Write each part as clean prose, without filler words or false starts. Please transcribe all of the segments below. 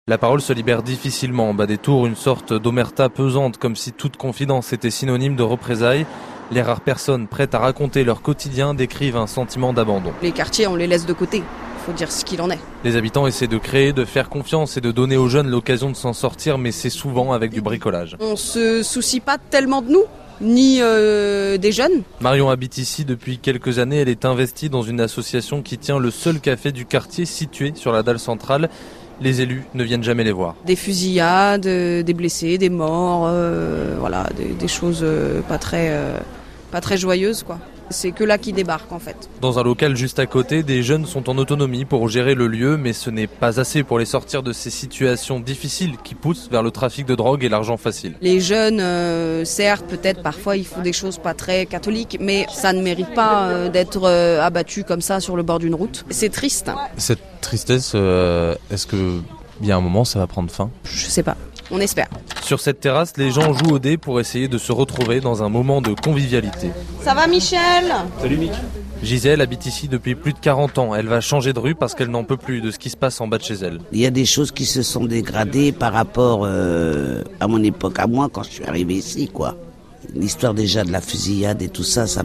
La parole se libère difficilement. En bas des tours, une sorte d'omerta pesante, comme si toute confidence était synonyme de représailles. Les rares personnes prêtes à raconter leur quotidien décrivent un sentiment d'abandon. Les quartiers, on les laisse de côté. Il faut dire ce qu'il en est. Les habitants essaient de créer, de faire confiance et de donner aux jeunes l'occasion de s'en sortir, mais c'est souvent avec du bricolage. On se soucie pas tellement de nous, ni des jeunes. Marion habite ici depuis quelques années. Elle est investie dans une association qui tient le seul café du quartier situé sur la dalle centrale. Les élus ne viennent jamais les voir. Des fusillades, des blessés, des morts, voilà, des choses pas très joyeuses, quoi. C'est que là qui débarquent en fait. Dans un local juste à côté, des jeunes sont en autonomie pour gérer le lieu, mais ce n'est pas assez pour les sortir de ces situations difficiles qui poussent vers le trafic de drogue et l'argent facile. Les jeunes, certes, peut-être parfois ils font des choses pas très catholiques, mais ça ne mérite pas d'être abattus comme ça sur le bord d'une route. C'est triste. Cette tristesse, est-ce que il y a un moment ça va prendre fin ? Je sais pas, on espère. Sur cette terrasse, les gens jouent au dé pour essayer de se retrouver dans un moment de convivialité. Ça va Michel ? Salut Mick. Gisèle habite ici depuis plus de 40 ans. Elle va changer de rue parce qu'elle n'en peut plus de ce qui se passe en bas de chez elle. Il y a des choses qui se sont dégradées par rapport à mon époque, à moi, quand je suis arrivé ici, quoi. L'histoire déjà de la fusillade et tout ça, ça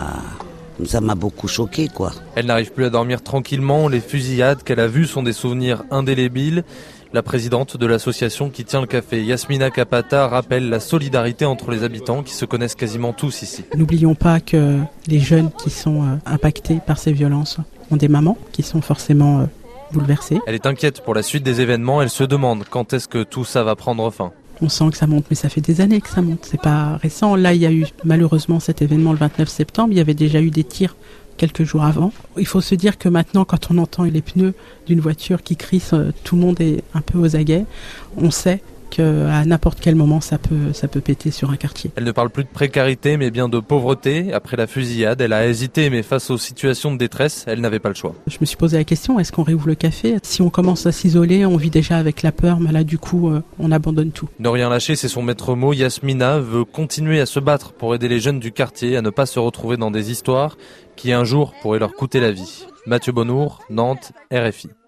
m'a beaucoup choqué, quoi. Elle n'arrive plus à dormir tranquillement. Les fusillades qu'elle a vues sont des souvenirs indélébiles. La présidente de l'association qui tient le café, Yasmina Kapata, rappelle la solidarité entre les habitants qui se connaissent quasiment tous ici. N'oublions pas que les jeunes qui sont impactés par ces violences ont des mamans qui sont forcément bouleversées. Elle est inquiète pour la suite des événements. Elle se demande quand est-ce que tout ça va prendre fin. On sent que ça monte, mais ça fait des années que ça monte. C'est pas récent. Là, il y a eu malheureusement cet événement le 29 septembre. Il y avait déjà eu des tirs quelques jours avant. Il faut se dire que maintenant, quand on entend les pneus d'une voiture qui crisse, tout le monde est un peu aux aguets. On sait qu'à n'importe quel moment, ça peut péter sur un quartier. Elle ne parle plus de précarité, mais bien de pauvreté. Après la fusillade, elle a hésité, mais face aux situations de détresse, elle n'avait pas le choix. Je me suis posé la question, est-ce qu'on réouvre le café ? Si on commence à s'isoler, on vit déjà avec la peur, mais là, du coup, on abandonne tout. Ne rien lâcher, c'est son maître mot. Yasmina veut continuer à se battre pour aider les jeunes du quartier à ne pas se retrouver dans des histoires qui un jour pourraient leur coûter la vie. Mathieu Bonnour, Nantes, RFI.